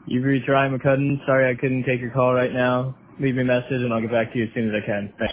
You've reached Ryan McCudden. Sorry I couldn't take your call right now. Leave me a message and I'll get back to you as soon as I can. Thanks.